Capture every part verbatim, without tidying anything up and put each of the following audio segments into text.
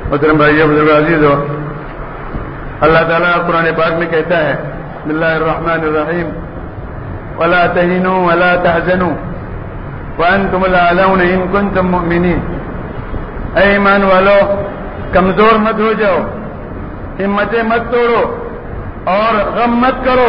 محترم بھائیو بزرگ عزیزو، اللہ تعالیٰ قرآن پاک میں کہتا ہے بسم اللہ الرحمن الرحیم ولا تہینوا ولا تحزنوا وانتم الاعلون ان کنتم مؤمنین۔ اے ایمان والو، کمزور مت ہو جاؤ، ہمتیں مت توڑو اور غم مت کرو۔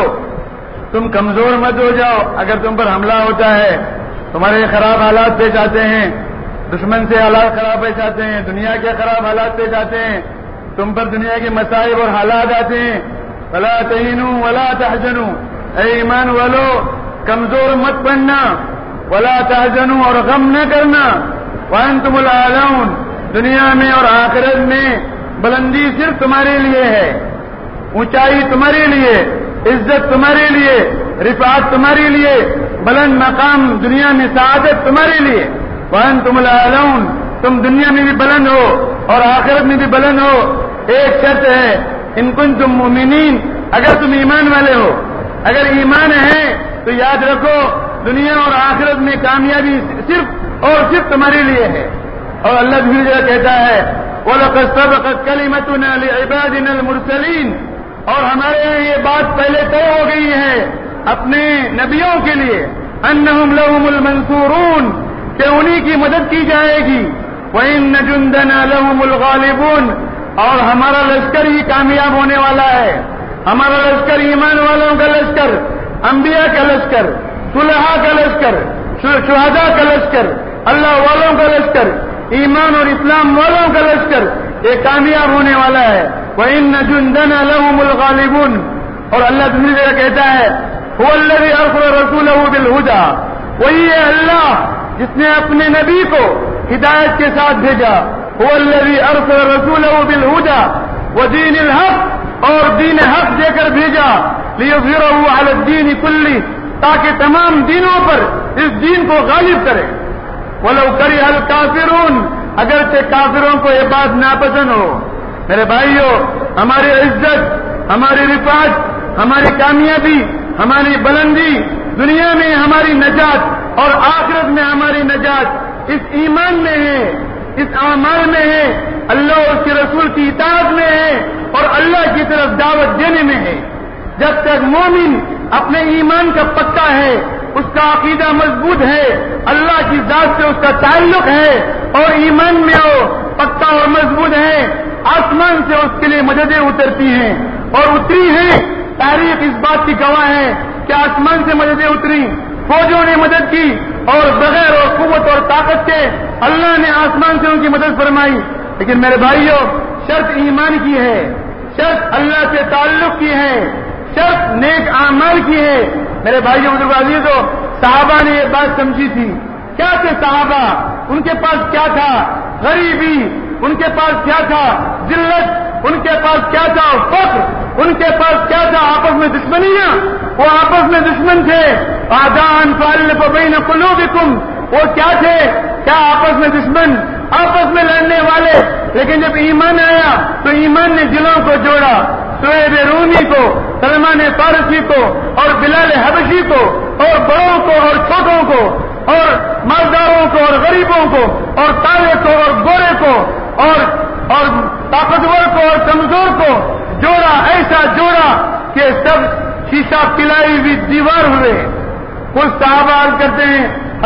تم کمزور مت ہو جاؤ اگر تم پر حملہ ہوتا ہے، تمہارے خراب حالات پیش آتے ہیں، دشمن سے حالات خراب پیش آتے ہیں، دنیا کے خراب حالات پیش آتے ہیں، تم پر دنیا کے مصائب اور حالات آتے ہیں۔ ولا تہینوا ولا تحزنوا، اے ایمان والو کمزور مت پڑنا، ولا تحزنوا اور غم نہ کرنا، وانتم الاعلون، دنیا میں اور آخرت میں بلندی صرف تمہارے لیے ہے، اونچائی تمہارے لیے، عزت تمہارے لیے، رفعت تمہارے لیے، بلند مقام دنیا میں سعادت تمہارے لیے۔ وانتم الاعلون، تم دنیا میں بھی بلند ہو اور آخرت میں بھی بلند ہو۔ ایک شرط ہے، ان کنتم مؤمنین، اگر تم ایمان والے ہو، اگر ایمان ہے تو یاد رکھو دنیا اور آخرت میں کامیابی صرف اور صرف تمہارے لیے ہے۔ اور اللہ بھی کہتا ہے وَلَقَدْ سَبَقَتْ كَلِمَتُنَا لِعِبَادِنَا الْمُرْسَلِينَ، اور ہمارے یہاں یہ بات پہلے طے ہو گئی ہے اپنے نبیوں کے لیے، أَنَّهُمْ لَهُمُ الْمَنْصُورُونَ، کہ انہی کی مدد کی جائے گی، وَإِنَّ جُنْدَنَا لَهُمُ الْغَالِبُونَ، اور ہمارا لشکر ہی کامیاب ہونے والا ہے، ہمارا لشکر ایمان والوں کا لشکر، انبیاء کا لشکر، صلحاء کا لشکر، شہداء کا لشکر، اللہ والوں کا لشکر، ایمان اور اسلام والوں کا لشکر، یہ کامیاب ہونے والا ہے۔ وَإِنَّ جُنْدَنَا لَهُمُ الْغَالِبُونَ، اور اللہ دوسری جگہ کہتا ہے هُوَ الَّذِي أَرْسَلَ رَسُولَهُ بِالْهُدَى، وہی ہے اللہ جس نے اپنے نبی کو ہدایت کے ساتھ بھیجا۔ هُوَ الَّذِي أَرْسَلَ رَسُولَهُ بِالْهُدَى وَدِينِ الْحَقِّ، اور دین حق دے کر بھیجا، لِيُظْهِرَهُ عَلَى الدِّينِ كُلِّهِ، تاکہ تمام دینوں پر اس دین کو غالب کرے۔ وَلَوْ كَرِهَ الْكَافِرُونَ، اگرچہ کافروں کو یہ بات ناپسند ہو۔ میرے بھائیو، ہماری عزت، ہماری رفعت، ہماری کامیابی، ہماری بلندی، دنیا میں ہماری نجات اور آخرت میں ہماری نجات اس ایمان میں ہے، اس اعمال میں ہے، اللہ اور اس کے رسول کی اطاعت میں ہے اور اللہ کی طرف دعوت دینے میں ہے۔ جب تک مومن اپنے ایمان کا پکا ہے، اس کا عقیدہ مضبوط ہے، اللہ کی ذات سے اس کا تعلق ہے اور ایمان میں وہ پکا اور مضبوط ہے، آسمان سے اس کے لیے مددیں اترتی ہیں اور اتری ہیں۔ تاریخ اس بات کی گواہ ہے کہ آسمان سے مددیں اتری، فوجوں نے مدد کی اور بغیر اور قوت اور طاقت کے اللہ نے آسمان سے ان کی مدد فرمائی۔ لیکن میرے بھائیوں، شرط ایمان کی ہے، شرط اللہ سے تعلق کی ہے، شرط نیک اعمال کی ہے۔ میرے بھائیوں بزرگ عزیزو، صحابہ نے یہ بات سمجھی تھی۔ کیا تھے صحابہ؟ ان کے پاس کیا تھا؟ غریبی، ان کے پاس کیا تھا؟ ذلت، ان کے پاس کیا تھا؟ فقر، ان کے پاس کیا تھا؟ آپس میں دشمنیاں، وہ آپس میں دشمن تھے۔ اعداء فالف بین قلوبکم، وہ کیا تھے؟ کیا آپس میں دشمن، آپس میں لڑنے والے؟ لیکن جب ایمان آیا تو ایمان نے دلوں کو جوڑا۔ سہیب رومی کو، سلمان فارسی کو اور بلال حبشی کو اور بڑوں کو اور چھوٹوں کو اور مالداروں کو اور غریبوں کو اور کالے کو اور گورے کو اور اور طاقتور کو اور کمزور کو جوڑا، ایسا جوڑا کہ سب شیشہ پلائی ہوئی دیوار ہوئے۔ کچھ صحابہ عرض کرتے ہیں،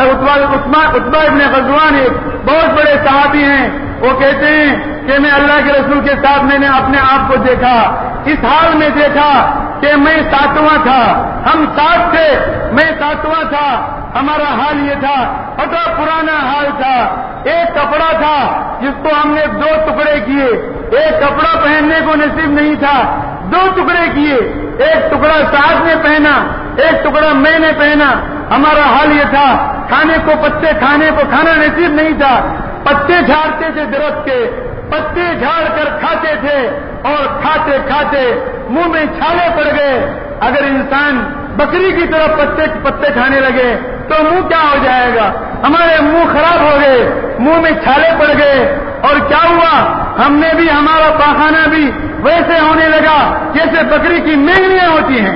عتبہ ابن غزوان ایک بہت بڑے صحابی ہیں، وہ کہتے ہیں کہ میں اللہ کے رسول کے ساتھ میں نے اپنے آپ کو دیکھا، اس حال میں دیکھا کہ میں ساتواں تھا، ہم ساتھ تھے، میں ساتواں تھا، ہمارا حال یہ تھا، پھٹا پرانا حال تھا، ایک کپڑا تھا جس کو ہم نے دو ٹکڑے کیے، ایک کپڑا پہننے کو نصیب نہیں تھا، دو ٹکڑے کیے، ایک ٹکڑا ساتھ نے پہنا، ایک ٹکڑا میں نے پہنا، ہمارا حال یہ تھا، کھانے کو پتے کھانے کو کھانا نصیب نہیں تھا، پتے جھاڑتے تھے درخت کے، پتے جھاڑ کر کھاتے تھے اور کھاتے کھاتے منہ میں چھالے پڑ گئے۔ اگر انسان بکری کی طرف پتے پتے کھانے لگے تو منہ کیا ہو جائے گا؟ ہمارے منہ خراب ہو گئے، منہ میں چھالے پڑ گئے، اور کیا ہوا؟ ہم نے بھی، ہمارا پاخانہ بھی ویسے ہونے لگا جیسے بکری کی مینگنیاں ہوتی ہیں۔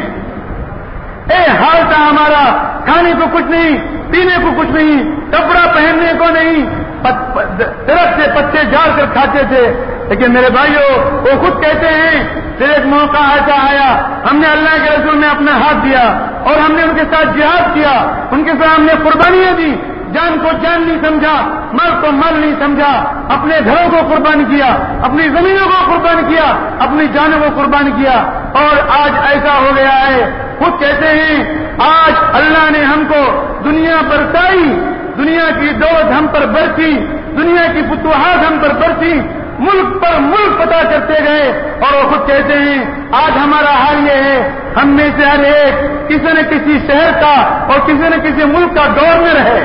اے حال تھا ہمارا، کھانے کو کچھ نہیں، پینے کو کچھ نہیں، کپڑا پہننے کو نہیں، درخت سے پتے جھاڑ کر کھاتے تھے، لیکن میرے بھائیوں وہ خود کہتے ہیں پھر ایک موقع ایسا آیا ہم نے اللہ کے رسول میں اپنا ہاتھ دیا اور ہم نے ان کے ساتھ جہاد کیا، ان کے ساتھ ہم نے قربانیاں دی، جان کو جان نہیں سمجھا، مال کو مال نہیں سمجھا، اپنے گھروں کو قربان کیا، اپنی زمینوں کو قربان کیا، اپنی جانوں کو قربان کیا، اور آج ایسا ہو گیا ہے خود کہتے ہیں آج اللہ نے ہم کو دنیا برسائی، دنیا کی دولت ہم پر برسی، دنیا کی فتوحات ہم پر برسی، ملک پر ملک پتا کرتے گئے، اور وہ خود کہتے ہیں آج ہمارا حال یہ ہے ہم میں سے ہر ایک کسی نہ کسی شہر کا اور کسی نہ کسی ملک کا گورنر ہے،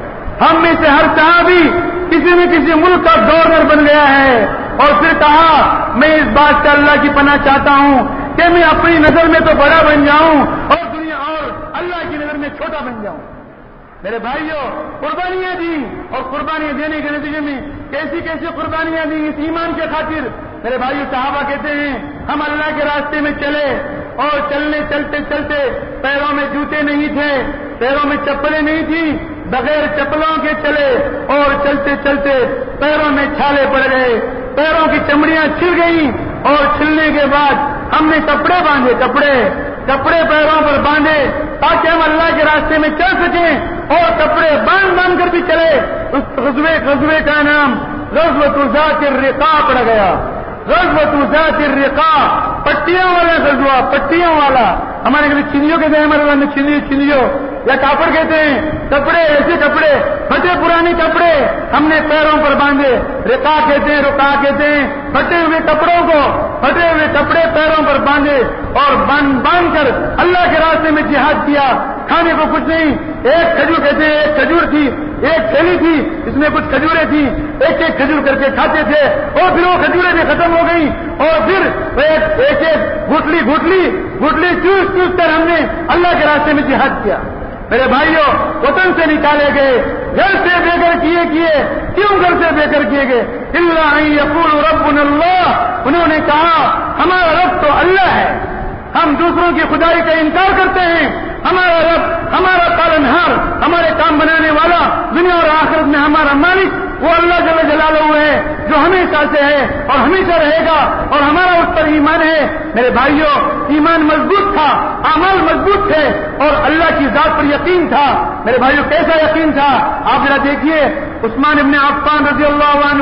ہم میں سے ہر صحابی کسی نہ کسی ملک کا گورنر بن گیا ہے، اور پھر کہا میں اس بات سے اللہ کی پناہ چاہتا ہوں کہ میں اپنی نظر میں تو بڑا بن جاؤں اور دنیا اور اللہ کی نظر میں چھوٹا بن جاؤں۔ میرے بھائیوں قربانیاں دی، اور قربانیاں دینے کے نتیجے میں کیسی کیسی قربانیاں دی اس ایمان کے خاطر۔ میرے بھائیوں صحابہ کہتے ہیں ہم اللہ کے راستے میں چلے اور چلنے چلتے چلتے پیروں میں جوتے نہیں تھے، پیروں میں چپلیں نہیں تھی، بغیر چپلوں کے چلے اور چلتے چلتے پیروں میں چھالے پڑ گئے، پیروں کی چمڑیاں چھل گئیں، اور چھلنے کے بعد ہم نے کپڑے باندھے، کپڑے کپڑے پیروں پر باندھے تاکہ ہم اللہ کے راستے میں چل سکیں، اور کپڑے باندھ باندھ کر بھی چلے۔ اس غزوے غزوے کا نام غزوۃ ذات الرقاع پڑ گیا، غزوۃ ذات الرقاع، پٹیوں والا غزوہ، پٹیوں والا۔ ہمارے گھر چندیوں کہتے ہیں، ہمارے گھر میں چندی چندیوں یا کاپڑ کہتے ہیں، کپڑے ایسے کپڑے پھٹے پرانے کپڑے ہم نے پیروں پر باندھے، رقاع کہتے ہیں، رقاع کہتے ہیں پھٹے ہوئے کپڑوں کو، پھٹے ہوئے کپڑے پیروں پر باندھے اور باندھ باندھ کر اللہ کے راستے میں جہاد کیا۔ کھانے کو کچھ نہیں، ایک کھجور کہتے ہیں، ایک کھجور تھی، ایک تھیلی تھی، اس میں کچھ کھجوریں تھیں، ایک ایک کھجور کر کے کھاتے تھے، اور پھر وہ کھجوریں بھی ختم ہو گئی، اور پھر ایک ایک ایک گھٹلی گھٹلی گھٹلی چوس چوس کر ہم نے اللہ کے راستے میں جہاد کیا۔ میرے بھائیوں وطن سے نکالے گئے، گھر سے بے گھر کیے کیے کیوں گھر سے بے گھر کیے گئے؟ الا ان یقول ربنا اللہ، انہوں نے کہا ہمارا رب تو اللہ ہے، ہم دوسروں کی خدائی کا انکار کرتے ہیں، ہمارا رب ہمارا پالنہار، ہمارے کام بنانے والا، دنیا اور آخرت میں ہمارا مالک وہ اللہ جل جلالہ ہے جو ہمیشہ سے ہے اور ہمیشہ رہے گا، اور ہمارا اس پر ایمان ہے۔ میرے بھائیوں ایمان مضبوط تھا، اعمال مضبوط تھے، اور اللہ کی ذات پر یقین تھا۔ میرے بھائیوں کیسا یقین تھا آپ ذرا دیکھیے، عثمان ابن عفان رضی اللہ عنہ،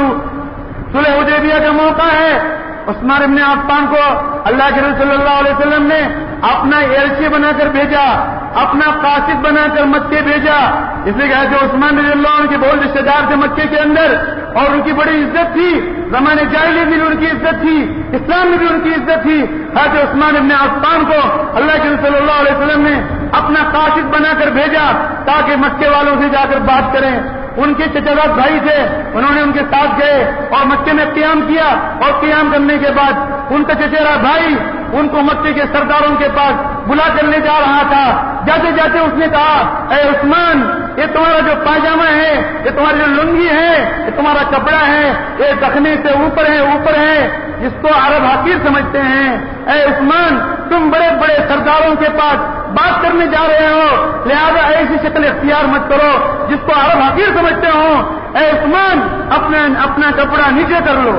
صلح حدیبیہ کا موقع ہے، عثمان ابن عفان کو اللہ کے رسول صلی اللہ علیہ وسلم نے اپنا ایلچی بنا کر بھیجا، اپنا قاصد بنا کر مکے بھیجا۔ اس لیے کہا کہ عثمان رضی اللہ عنہ کے بہت رشتے دار تھے مکے کے اندر، اور ان کی بڑی عزت تھی، زمانے جاہلیت میں بھی ان کی عزت تھی، اسلام میں بھی ان کی عزت تھی۔ حضرت عثمان ابن عفان کو اللہ کے رسول صلی اللہ علیہ وسلم نے اپنا قاصد بنا کر بھیجا تاکہ مکے والوں سے جا کر بات کریں۔ ان کے چچا بھائی تھے، انہوں نے ان کے ساتھ گئے اور مکے میں قیام کیا، اور قیام کرنے کے بعد ان کا چچیرا بھائی ان کو مکے کے سرداروں کے پاس بلا کر لے جا رہا تھا۔ جاتے جاتے اس نے کہا اے عثمان، یہ تمہارا جو پاجامہ ہے، یہ تمہاری جو لنگی ہے، یہ تمہارا کپڑا ہے، یہ دخنے سے اوپر ہے اوپر ہے جس کو عرب حقیر سمجھتے ہیں۔ اے عثمان تم بڑے بڑے سرداروں کے پاس بات کرنے جا رہے ہو، لہذا ایسی شکل اختیار مت کرو جس کو عرب حقیر سمجھتے ہو۔ اے عثمان اپنا اپنا کپڑا نیچے کر لو،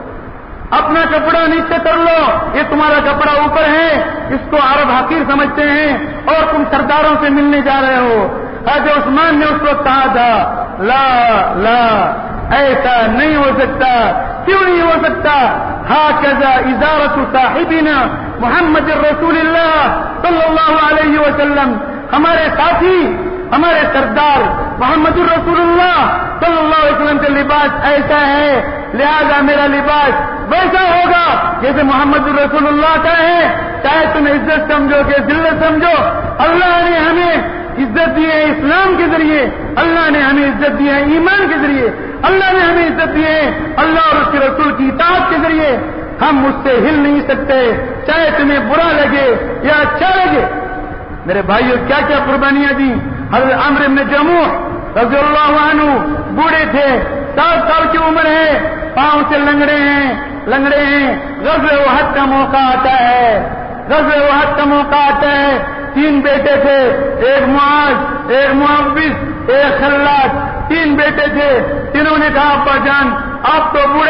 اپنا کپڑا نیچے کر لو، یہ تمہارا کپڑا اوپر ہے، اس کو عرب حقیر سمجھتے ہیں، اور تم سرداروں سے ملنے جا رہے ہو۔ حضرت عثمان نے اس وقت کہا تھا لا لا ایسا نہیں ہو سکتا، کیوں نہیں ہو سکتا؟ ہاکذا ازارت صاحبنا محمد رسول اللہ صلی اللہ علیہ وسلم، ہمارے ساتھی ہمارے سردار محمد الرسول اللہ صلی اللہ علیہ وسلم کا لباس ایسا ہے، لہذا میرا لباس ویسا ہوگا جیسے محمد الرسول اللہ کا ہے، چاہے تم عزت سمجھو کہ ذلت سمجھو۔ اللہ نے ہمیں عزت دی ہے اسلام کے ذریعے، اللہ نے ہمیں عزت دی ہے ایمان کے ذریعے، اللہ نے ہمیں عزت دی ہے اللہ اور اس کے رسول کی اطاعت کے ذریعے۔ ہم اس سے ہل نہیں سکتے، چاہے تمہیں برا لگے یا اچھا لگے۔ میرے بھائیوں کیا کیا قربانیاں دی۔ حضرت عمرو بن جموح رضی اللہ عنہ بوڑھے تھے، سات سال کی عمر ہے، پاؤں سے لنگڑے ہیں لنگڑے ہیں غزوہ احد کا موقع آتا ہے، غزوہ احد کا موقع آتا ہے۔ تین بیٹے تھے، ایک معاذ، ایک معوذ، ایک خلاد، تین بیٹے تھے۔ تینوں نے کہا ابا جان آپ تو بوڑھے ہیں،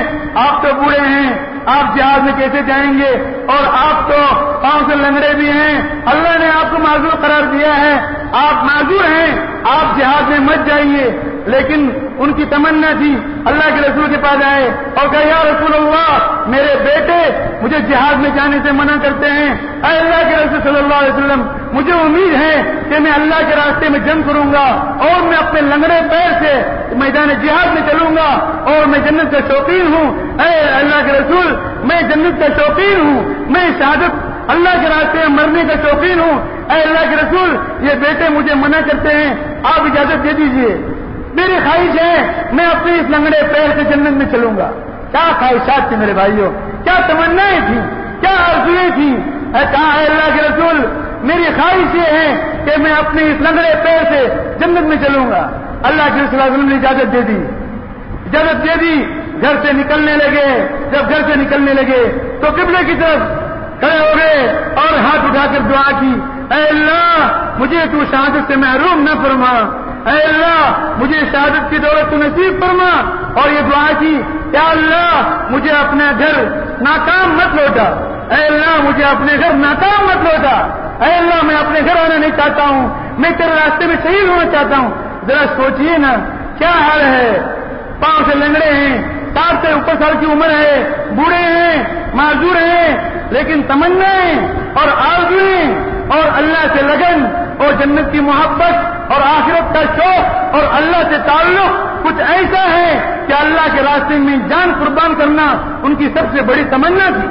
آپ تو بوڑھے ہیں، آپ جہاد میں کیسے جائیں گے، اور آپ تو پاؤں سے لنگڑے بھی ہیں، اللہ نے آپ کو معذور قرار دیا ہے، آپ معذور ہیں، آپ جہاد میں مت جائیے۔ لیکن ان کی تمنا تھی، اللہ کے رسول کے پاس آئے اور کہا یا رسول اللہ میرے بیٹے مجھے جہاد میں جانے سے منع کرتے ہیں، اے اللہ کے رسول صلی اللہ علیہ وسلم مجھے امید ہے کہ میں اللہ کے راستے میں جنگ کروں گا اور میں اپنے لنگڑے پیر سے میدان جہاد میں چلوں گا اور میں جنت کا شوقین ہوں۔ اے اللہ کے رسول میں جنت کا شوقین ہوں، میں شہادت اللہ کے راستے میں مرنے کا شوقین ہوں، اے اللہ کے رسول یہ بیٹے مجھے منع کرتے ہیں، آپ اجازت دے دیجئے، میری خواہش ہے میں اپنے اس لنگڑے پیر سے جنت میں چلوں گا۔ کیا خواہشات تھی میرے بھائیوں، کیا تمنائیں تھیں، کیا آرزویں تھیں۔ کہا اے اللہ کے رسول میری خواہش یہ ہے کہ میں اپنے اس لنگڑے پیر سے جنت میں چلوں گا۔ اللہ کے رسول صلی اللہ علیہ وسلم نے اجازت دے دی، اجازت دے دی، گھر سے نکلنے لگے۔ جب گھر سے نکلنے لگے تو قبلے کی طرف کھڑے ہو گئے اور ہاتھ اٹھا کر دعا کی، اے اللہ مجھے تو شہادت سے محروم نہ فرما، اے اللہ مجھے شہادت کی دولت تو نصیب فرما، اور یہ دعا کی یا اللہ مجھے اپنا گھر ناکام مت لوٹا، اے اللہ مجھے اپنے گھر ناکام مت لوٹا، اے اللہ میں اپنے گھر آنا نہیں چاہتا ہوں، میں تیرے راستے میں شہید ہونا چاہتا ہوں۔ ذرا سوچئے نا کیا حال ہے، پاؤں سے لنگڑے ہیں، ساٹھ سے اوپر سال کی عمر ہے، بوڑھے ہیں، معذور ہیں، لیکن تمنائیں اور آرزویں اور اللہ سے لگن اور جنت کی محبت اور آخرت کا شوق اور اللہ سے تعلق کچھ ایسا ہے کہ اللہ کے راستے میں جان قربان کرنا ان کی سب سے بڑی تمنا تھی۔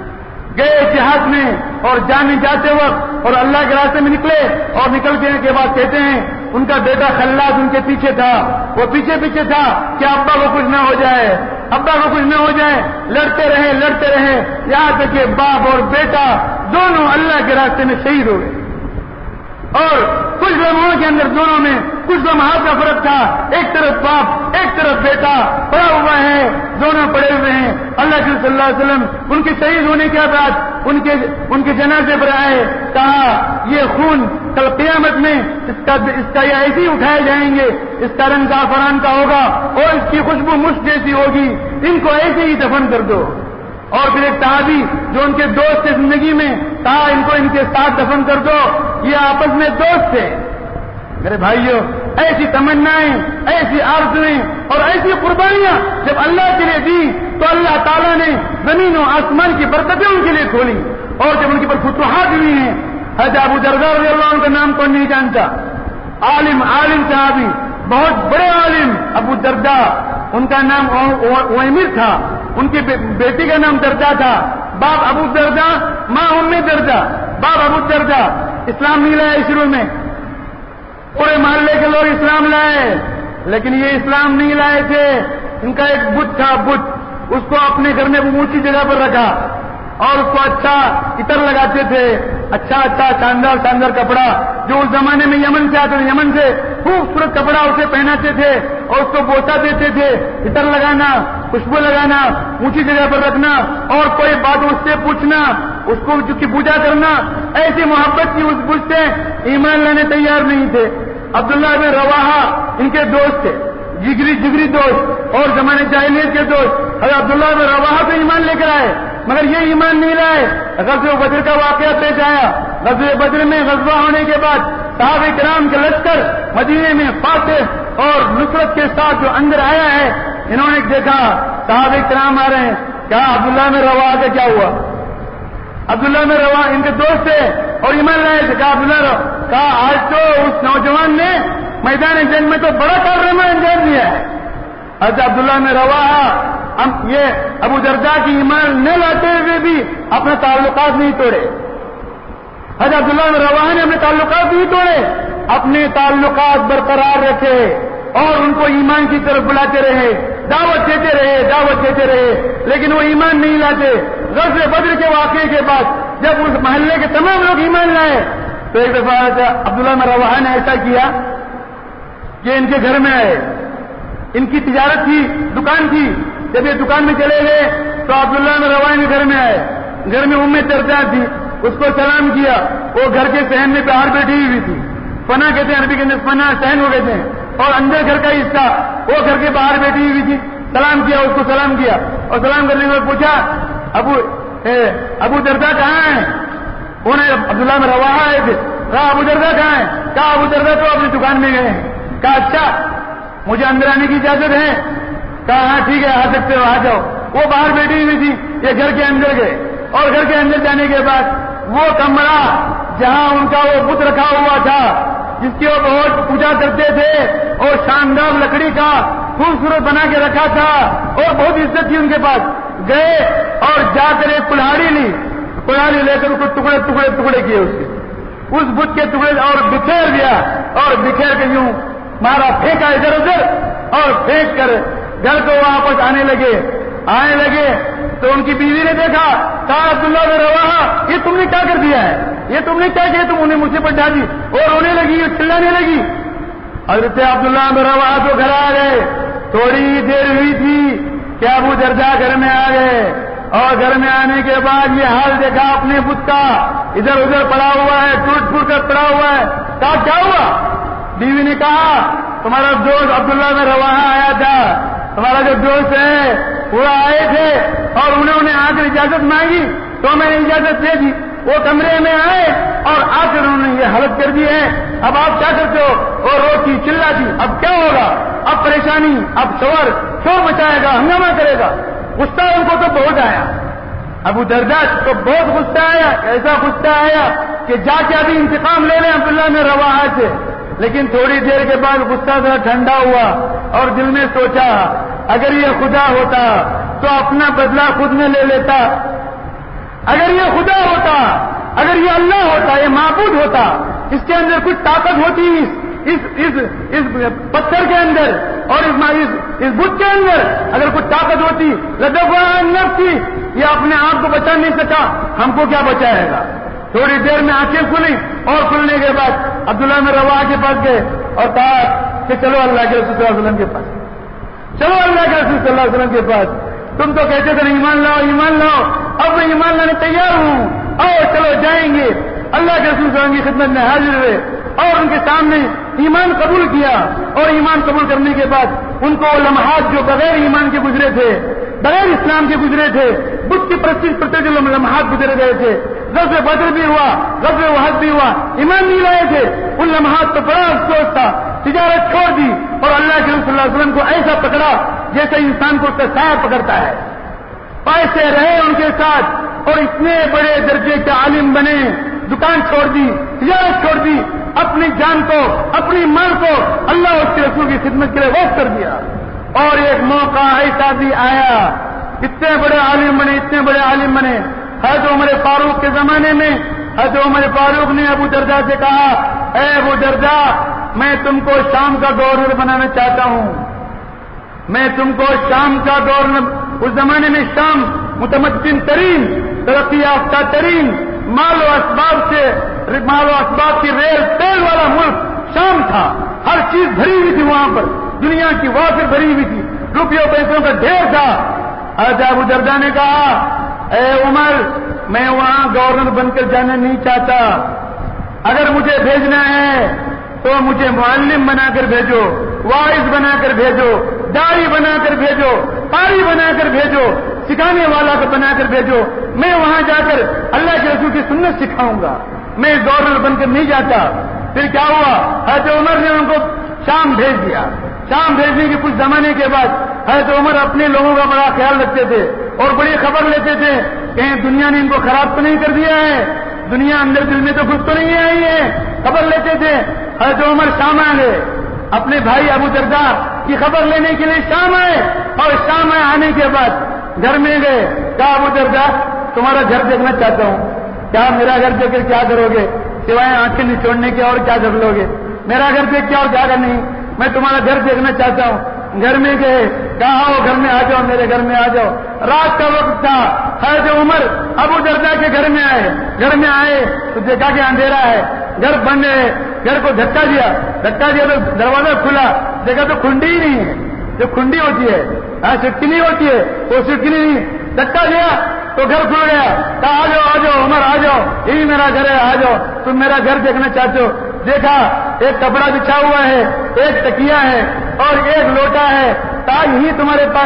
گئے جہاد میں اور جانے جاتے وقت اور اللہ کے راستے میں نکلے اور نکلنے کے بعد کہتے ہیں ان کا بیٹا خلاد ان کے پیچھے تھا، وہ پیچھے پیچھے تھا کہ ابا کو کچھ نہ ہو جائے، ابا کو کچھ نہ ہو جائے، لڑتے رہے لڑتے رہے یہاں تک کہ باپ اور بیٹا دونوں اللہ کے راستے میں شہید ہو گئے۔ اور کچھ لمحوں کے اندر دونوں میں کچھ لمحات کا فرق تھا، ایک طرف باپ ایک طرف بیٹا پڑا ہوا ہے، دونوں پڑے ہوئے ہیں۔ اللہ کے صلی اللہ علیہ وسلم ان کے شہید ہونے کے بعد ان کے ان کے جنازے پر آئے، کہا یہ خون کل قیامت میں اس کا اس کا یہ ایسے ہی اٹھائے جائیں گے، اس کا رنگ زعفران کا ہوگا اور اس کی خوشبو مشک جیسی ہوگی، ان کو ایسے ہی دفن کر دو۔ اور پھر ایک صحابی جو ان کے دوست تھے زندگی میں کہا ان کو ان کے ساتھ دفن کر دو، یہ آپس میں دوست تھے۔ میرے بھائیوں ایسی تمنائیں، ایسی آرزویں اور ایسی قربانیاں جب اللہ کے لیے دی تو اللہ تعالیٰ نے زمین و آسمان کی برکتیں ان کے لیے کھولی، اور جب ان کے پر فتوحات ہوئی ہیں۔ حضرت ابو درداء رضی اللہ عنہ کا نام کون نہیں جانتا، عالم عالم صحابی، بہت بڑے عالم ابو درداء، ان کا نام اویمر تھا، ان کی بیٹی کا نام دردا تھا، باپ ابو دردا، ماں ام دردا، باپ ابو دردا۔ اسلام نہیں لائے شروع میں، پورے محلے کے لوگ اسلام لائے، لیکن یہ اسلام نہیں لائے تھے۔ ان کا ایک بت تھا، بت، اس کو اپنے گھر میں اونچی جگہ پر رکھا اور اس کو اچھا عطر لگاتے تھے، اچھا اچھا شاندار شاندار کپڑا جو اس زمانے میں یمن سے آتے تھے، یمن سے خوبصورت کپڑا اسے پہناتے تھے اور اس کو بوسا دیتے تھے، عطر لگانا، خوشبو لگانا، اونچی جگہ پر رکھنا اور کوئی بات اس سے پوچھنا، اس کو کی پوجا کرنا، ایسی محبت کی اس بت سے ایمان لانے تیار نہیں تھے۔ عبداللہ بن رواحہ ان کے دوست تھے، جگری جگری دوست اور زمانے جاہلیت کے دوست۔ حضرت عبداللہ بن رواحہ تو ایمان لے کر آئے مگر یہ ایمان نہیں لائے۔ غزوہ بدر کا واقعہ پیش آیا، غزوہ بدر میں غزوہ ہونے کے بعد صحابہ کرام کے لشکر مدینے میں فاتح اور نصرت کے ساتھ جو اندر آیا ہے، انہوں نے دیکھا صحابہ کرام آ رہے ہیں، کہا عبداللہ میں رواحہ کا کیا ہوا؟ عبداللہ میں رواحہ ان کے دوست تھے اور ایمان لائے تھے، کہا عبداللہ کہا آج تو اس نوجوان نے میدان جنگ میں تو بڑا کارنامہ انجام دیا ہے۔ حضرت عبداللہ میں رواحہ ہم یہ ابو درداء کی ایمان نہ لاتے ہوئے بھی اپنے تعلقات نہیں توڑے۔ حضرت عبداللہ میں رواحہ نے اپنے تعلقات نہیں توڑے، اپنے تعلقات برقرار رکھے اور ان کو ایمان کی طرف بلاتے رہے، دعوت دیتے رہے دعوت دیتے رہے لیکن وہ ایمان نہیں لاتے۔ غزوہ بدر کے واقعے کے بعد جب اس محلے کے تمام لوگ ایمان لائے تو ایک دفعہ عبداللہ میں رواحہ نے ایسا کیا کہ ان کے گھر میں آئے، ان کی تجارت تھی، دکان تھی، جب یہ دکان میں چلے گئے تو عبداللہ میں رواحہ کے گھر میں آئے، گھر میں ام دردا تھی، اس کو سلام کیا، وہ گھر کے صحن میں باہر بیٹھی ہوئی تھی، فنا کہتے ہیں عربی کے اندر فنا صحن ہو کہتے ہیں، اور اندر گھر کا حصہ وہ گھر کے باہر بیٹھی ہوئی تھی، سلام کیا، اس کو سلام کیا اور سلام کرنے کے بعد پوچھا ابو اے ابو دردہ کہاں ہیں؟ انہیں عبداللہ میں رواحہ آئے تھے، کہا ابو دردہ کہاں ہیں؟ کہا ابو دردہ تو اپنی دکان میں گئے ہیں۔ کہا اچھا مجھے اندر آنے کی اجازت ہے؟ کہا ہاں ٹھیک ہے آ سکتے ہو، آ جاؤ۔ وہ باہر بیٹھی ہوئی تھی، یہ گھر کے اندر گئے اور گھر کے اندر جانے کے بعد وہ کمرہ جہاں ان کا وہ بت رکھا ہوا تھا جس کی وہ بہت پوجا کرتے تھے اور شاندار لکڑی کا خوبصورت بنا کے رکھا تھا اور بہت عزت تھی ان کے پاس، گئے اور جا کر ایک کلہاڑی لی، کلہاڑی لے کر اس کو ٹکڑے ٹکڑے ٹکڑے کیے اس کے اس بت کے ٹکڑے اور بکھیر دیا اور بکھیر کے یوں مارا، پھینکا ادھر ادھر اور پھینک کر گھر کو واپس آنے لگے آنے لگے تو ان کی بیوی نے دیکھا، کہا عبداللہ بن رواحہ یہ تم نے کیا کر دیا ہے، یہ تم نے کیا کیا، تم انہیں مجھ سے پٹا دی اور رونے لگی اور چلانے لگی۔ حضرت عبداللہ بن رواحہ تو گھر آ گئے، تھوڑی دیر ہوئی تھی کہ ابو دردہ گھر میں آ گئے اور گھر میں آنے کے بعد یہ حال دیکھا اپنے بت کا، ادھر ادھر پڑا ہوا ہے، ٹوٹ پھوٹ کر پڑا ہوا ہے۔ کہا کیا ہوا؟ بیوی نے کہا تمہارا دوست عبداللہ بن رواحہ آیا تھا، تمہارا جو دوست ہے وہ آئے تھے اور انہوں نے آ کر اجازت مانگی تو میں نے اجازت دے دی، وہ کمرے میں آئے اور آ کر انہوں نے یہ حالت کر دی ہے، اب آپ کیا کرتے ہو؟ اور روتی چلاتی، اب کیا ہوگا؟ اب پریشانی، اب شور شور مچائے گا، ہنگامہ کرے گا۔ غصہ ان کو تو بہت آیا، ابو دردہ کو بہت غصہ آیا، ایسا غصہ آیا کہ جا کے ابھی انتقام لے لیں عبداللہ بن رواحہ سے۔ لیکن تھوڑی دیر کے بعد غصہ ذرا ٹھنڈا ہوا اور دل میں سوچا اگر یہ خدا ہوتا تو اپنا بدلہ خود میں لے لیتا، اگر یہ خدا ہوتا، اگر یہ اللہ ہوتا، یہ معبود ہوتا، اس کے اندر کچھ طاقت ہوتی، اس اس اس پتھر کے اندر اور اس اس بت کے اندر اگر کچھ طاقت ہوتی لدغوا نفسی، یہ اپنے آپ کو بچا نہیں سکا، ہم کو کیا بچائے گا؟ تھوڑی دیر میں آنکھیں کھلی اور کھلنے کے بعد عبداللہ بن رواحہ کے پاس گئے اور کہا کہ چلو اللہ کے رسول صلی اللہ علیہ وسلم کے پاس، چلو اللہ کے رسول صلی اللہ علیہ وسلم کے پاس، تم تو کہتے تھے ایمان لاؤ ایمان لاؤ، اب میں ایمان لانے تیار ہوں، آؤ چلو جائیں گے۔ اللہ کے رسول صلی اللہ علیہ وسلم کی خدمت میں حاضر ہوئے اور ان کے سامنے ایمان قبول کیا اور ایمان قبول کرنے کے بعد ان کو وہ لمحات جو بغیر ایمان کے گزرے تھے، بغیر اسلام کے گزرے تھے، بت کی پرستی کرتے جو لمحات گزرے گئے تھے، غزوہ بدر بھی ہوا، غزوہ احد بھی ہوا، ایمان نہیں لائے تھے، ان لمحات تو بڑا افسوس تھا، تجارت چھوڑ دی اور اللہ کے رسول صلی اللہ علیہ وسلم کو ایسا پکڑا جیسے انسان کو اس کا سایہ پکڑتا ہے، پیسے رہے ان کے ساتھ اور اتنے بڑے درجے کے عالم بنے، دکان چھوڑ دی، تجارت چھوڑ دی، اپنی جان کو اپنی مال کو اللہ اور اس کے رسول کی خدمت کے لیے وقف کر دیا۔ اور ایک موقع ایسا بھی آیا، اتنے بڑے عالم بنے، اتنے بڑے عالم بنے، حضرت عمر فاروق کے زمانے میں حضرت عمر فاروق نے ابو دردہ سے کہا اے ابو دردہ میں تم کو شام کا گورنر بنانا چاہتا ہوں، میں تم کو شام کا گورنر، اس زمانے میں شام متمدن ترین، ترقی یافتہ ترین، مال و اسباب سے مال و اسباب کی ریل تیل والا ملک شام تھا، ہر چیز بھری ہوئی تھی وہاں پر، دنیا کی وافر بھری ہوئی تھی، روپیوں پیسوں کا ڈھیر تھا۔ حضرت ابو دردہ نے کہا اے عمر میں وہاں گورنر بن کر جانا نہیں چاہتا، اگر مجھے بھیجنا ہے تو مجھے معلم بنا کر بھیجو، واعظ بنا کر بھیجو، داعی بنا کر بھیجو، قاری بنا کر بھیجو، سکھانے والا کو بنا کر بھیجو، میں وہاں جا کر اللہ کے رسول کی سنت سکھاؤں گا، میں گورنر بن کر نہیں جاتا۔ پھر کیا ہوا؟ حضرت عمر نے ان کو شام بھیج دیا۔ شام بھیجنے کے کچھ زمانے کے بعد حضرت عمر اپنے لوگوں کا بڑا خیال رکھتے تھے اور بڑی خبر لیتے تھے کہیں دنیا نے ان کو خراب تو نہیں کر دیا ہے، دنیا اندر دل میں تو گھس تو نہیں آئی ہے، خبر لیتے تھے۔ حضرت عمر شام آ گئے، اپنے بھائی ابو دردہ کی خبر لینے کے لیے شام آئے، اور شام آئے آنے کے بعد گھر میں گئے، کہا ابو دردہ تمہارا گھر دیکھنا چاہتا ہوں، کیا میرا گھر دیکھ کر کیا کرو گے سوائے آنکھیں نچوڑنے کے اور کیا کر لو گے؟ میرا گھر دیکھ کے اور کیا کرنا ہے، میں تمہارا گھر دیکھنا چاہتا ہوں۔ گھر میں گئے، کہا آؤ گھر میں آ جاؤ، میرے گھر میں آ جاؤ۔ رات کا وقت تھا، حضرت عمر ابو دردہ کے گھر میں آئے، گھر میں آئے تو دیکھا کہ اندھیرا ہے، گھر بند ہے، گھر کو دھکا دیا، دھکا دیا تو دروازہ کھلا، دیکھا تو کھنڈی ہی نہیں ہے، جو کھنڈی ہوتی ہے ہاں سٹکنی ہوتی ہے وہ سٹکنی نہیں، دھکا دیا تو گھر کھل گیا، کہا آ جاؤ آ جاؤ عمر آ جاؤ، یہی میرا گھر ہے، آ جاؤ، تم میرا گھر دیکھنا چاہتے ہو۔ دیکھا ایک کپڑا بچھا ہوا ہے، ایک تکیا ہے اور ایک لوٹا ہے، کہا یہی تمہارے پاس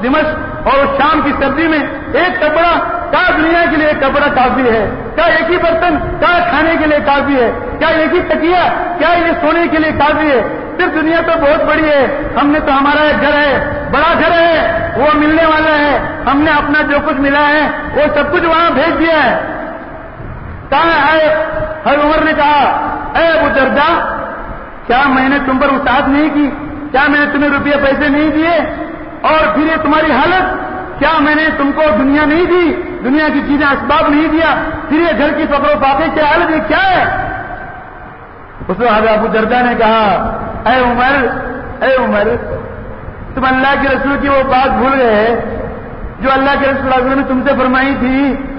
دمشق اور شام کی سردی میں ایک کپڑا کیا دنیا کے لیے ایک کپڑا کافی ہے؟ کیا ایک ہی برتن کیا کھانے کے لیے کافی ہے؟ کیا ایک ہی تکیا کیا یہ سونے کے لیے کافی ہے؟ صرف دنیا تو بہت بڑی ہے، ہم نے تو ہمارا ایک گھر ہے، بڑا گھر ہے، وہ ملنے والا ہے، ہم نے اپنا جو کچھ ملا ہے وہ سب کچھ وہاں بھیج دیا ہے۔ کہاں ہے؟ ہر عمر نے کہا اے ابو درداء، کیا میں نے تم پر اطاعت نہیں کی؟ کیا میں نے تمہیں روپیے پیسے نہیں دیے؟ اور پھر یہ تمہاری حالت، کیا میں نے تم کو دنیا نہیں دی، دنیا کی چیزیں اسباب نہیں دیا، پھر یہ گھر کی فقر و فاقے کی حالت یہ کیا ہے؟ اس وقت ابو درداء نے کہا اے عمر اے عمر تم اللہ کے رسول کی وہ بات بھول گئے جو اللہ کے رسول صلی اللہ علیہ وسلم نے تم سے فرمائی تھی؟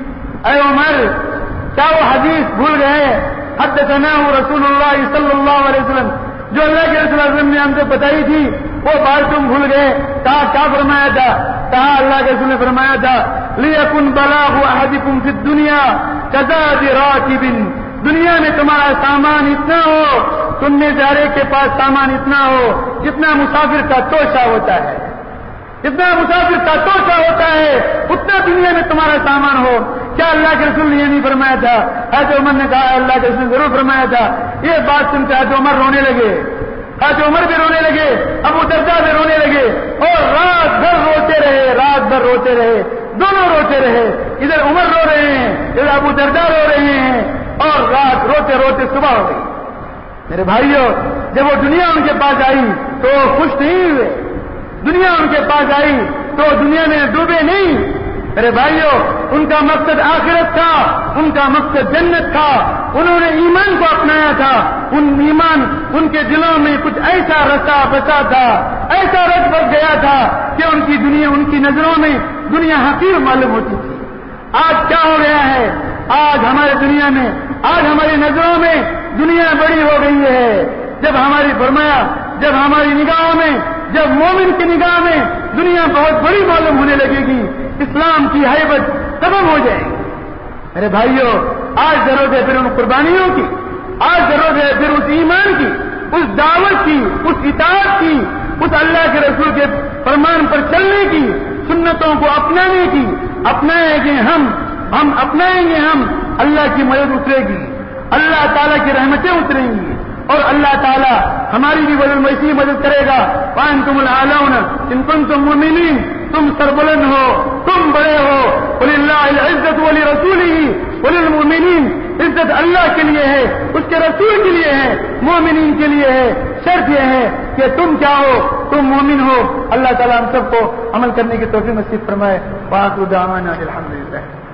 اے عمر کیا وہ حدیث بھول گئے؟ حدثنا رسول اللہ صلی اللہ علیہ وسلم، جو اللہ کے رسول صلی اللہ علیہ وسلم نے ہم سے بتائی تھی وہ بات تم بھول گئے؟ کہا کیا فرمایا تھا؟ کہا اللہ کے رسول نے فرمایا تھا لیکن بلاغ احدکم فی الدنیا کزاد راکب، دنیا میں تمہارا سامان اتنا ہو، سننے جارے کے پاس سامان اتنا ہو جتنا مسافر کا توشہ ہوتا ہے، جتنا مسافر کا توشہ ہوتا ہے اتنا دنیا میں تمہارا سامان ہو۔ کیا اللہ کے رسول نے یہ نہیں فرمایا تھا؟ حضرت عمر نے کہا اللہ کے رسول نے ضرور فرمایا تھا۔ یہ بات سن کے حضرت عمر رونے لگے، حضرت عمر بھی رونے لگے، ابو درداء بھی رونے لگے، اور رات بھر روتے رہے، رات بھر روتے رہے، دونوں روتے رہے، ادھر عمر رو رہے ہیں ادھر ابو درداء رو رہے ہیں، اور رات روتے روتے صبح ہو گئی۔ میرے بھائیوں، جب وہ دنیا ان کے پاس آئی تو وہ خوش نہیں ہوئے، دنیا ان کے پاس آئی تو دنیا میں ڈوبے نہیں۔ میرے بھائیوں، ان کا مقصد آخرت تھا، ان کا مقصد جنت تھا، انہوں نے ایمان کو اپنایا تھا، ان ایمان ان کے دلوں میں کچھ ایسا رسا بسا تھا، ایسا رس بس گیا تھا کہ ان کی دنیا ان کی نظروں میں دنیا حقیر معلوم ہوتی تھی۔ آج کیا ہو گیا ہے؟ آج ہمارے دنیا میں آج ہماری نظروں میں دنیا بڑی ہو گئی ہے۔ جب ہماری فرمایا جب ہماری نگاہوں میں جب مومن کی نگاہ میں دنیا بہت بڑی معلوم ہونے لگے گی، اسلام کی ہیبت ختم ہو جائے گی۔ میرے بھائیوں، آج ضرورت ہے پھر ان قربانیوں کی، آج ضرورت ہے پھر اس ایمان کی، اس دعوت کی، اس اطاعت کی، اس اللہ کے رسول کے فرمان پر چلنے کی، سنتوں کو اپنانے کی۔ اپنائیں گے ہم ہم اپنائیں گے ہم اللہ کی مدد اترے گی، اللہ تعالیٰ کی رحمتیں اتریں گی، اور اللہ تعالیٰ ہماری بھی ویسی مدد کرے گا۔ وانتم الاعلون ان کنتم مؤمنین، تم سربلند ہو، تم بڑے ہو۔ وللہ العزت ولرسولہ وللمؤمنین، عزت اللہ کے لیے ہے، اس کے رسول کے لیے ہے، مومنین کے لیے ہے۔ شرط یہ ہے کہ تم کیا ہو؟ تم مومن ہو۔ اللہ تعالیٰ ہم سب کو عمل کرنے کی توفیق نصیب فرمائے۔ وآخر دعوانا الحمدللہ۔